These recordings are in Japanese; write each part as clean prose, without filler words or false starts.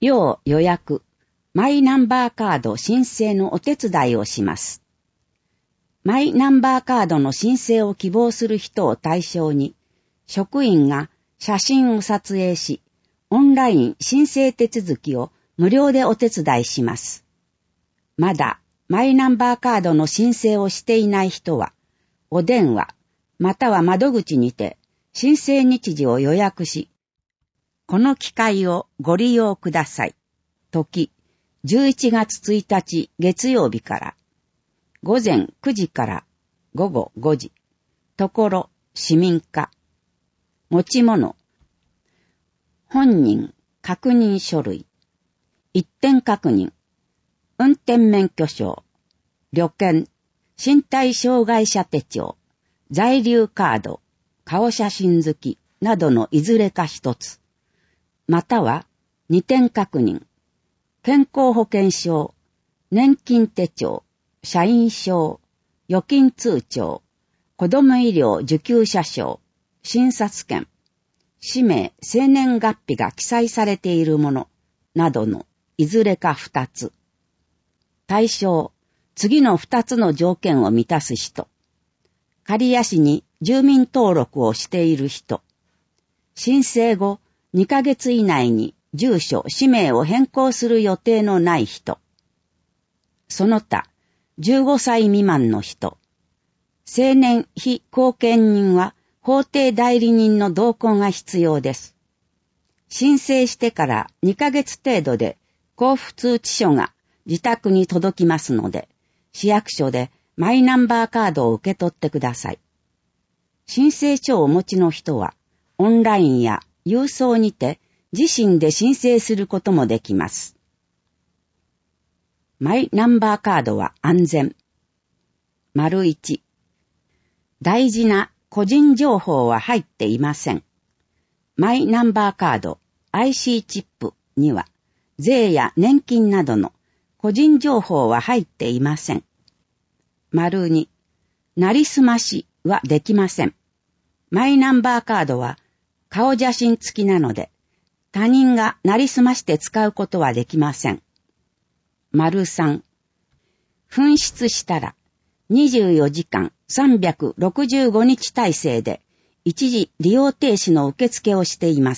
要予約、マイナンバーカード申請のお手伝いをします。マイナンバーカードの申請を希望する人を対象に、職員が写真を撮影し、オンライン申請手続きを無料でお手伝いします。まだマイナンバーカードの申請をしていない人は、お電話または窓口にて申請日時を予約し、この機会をご利用ください。時、11月1日月曜日から、午前9時から午後5時、ところ市民課、持ち物、本人確認書類、一点確認、運転免許証、旅券、身体障害者手帳、在留カード、顔写真付きなどのいずれか一つ、または二点確認、健康保険証、年金手帳、社員証、預金通帳、子ども医療受給者証、診察券、氏名、生年月日が記載されているものなどのいずれか二つ。対象、次の二つの条件を満たす人。刈谷市に住民登録をしている人。申請後2ヶ月以内に住所、氏名を変更する予定のない人。その他、15歳未満の人。成年非後見人は法定代理人の同行が必要です。申請してから2ヶ月程度で交付通知書が自宅に届きますので、市役所でマイナンバーカードを受け取ってください。申請書をお持ちの人は、オンラインや郵送にて自身で申請することもできます。マイナンバーカードは安全。1、大事な個人情報は入っていません。マイナンバーカード、IC チップには、税や年金などの個人情報は入っていません。2、なりすましはできません。マイナンバーカードは顔写真付きなので、他人がなりすまして使うことはできません。3、紛失したら24時間365日体制で一時利用停止の受付をしています。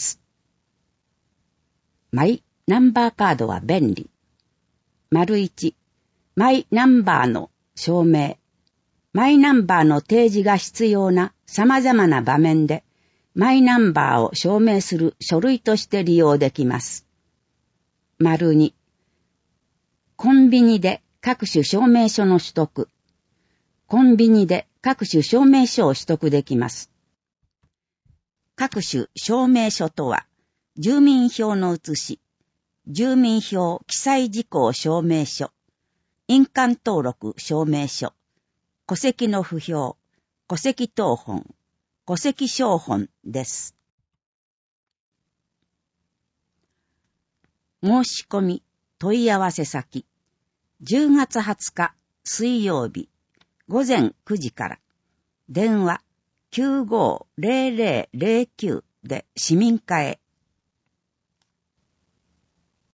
マイナンバーカードは便利。1、マイナンバーの証明。マイナンバーの提示が必要な様々な場面で、マイナンバーを証明する書類として利用できます。2、コンビニで各種証明書の取得。コンビニで各種証明書を取得できます。各種証明書とは、住民票の写し、住民票記載事項証明書、印鑑登録証明書、戸籍の符表、戸籍謄本、戸籍抄本です。申し込み、問い合わせ先、10月20日水曜日、午前9時から、電話 950009 で市民課へ。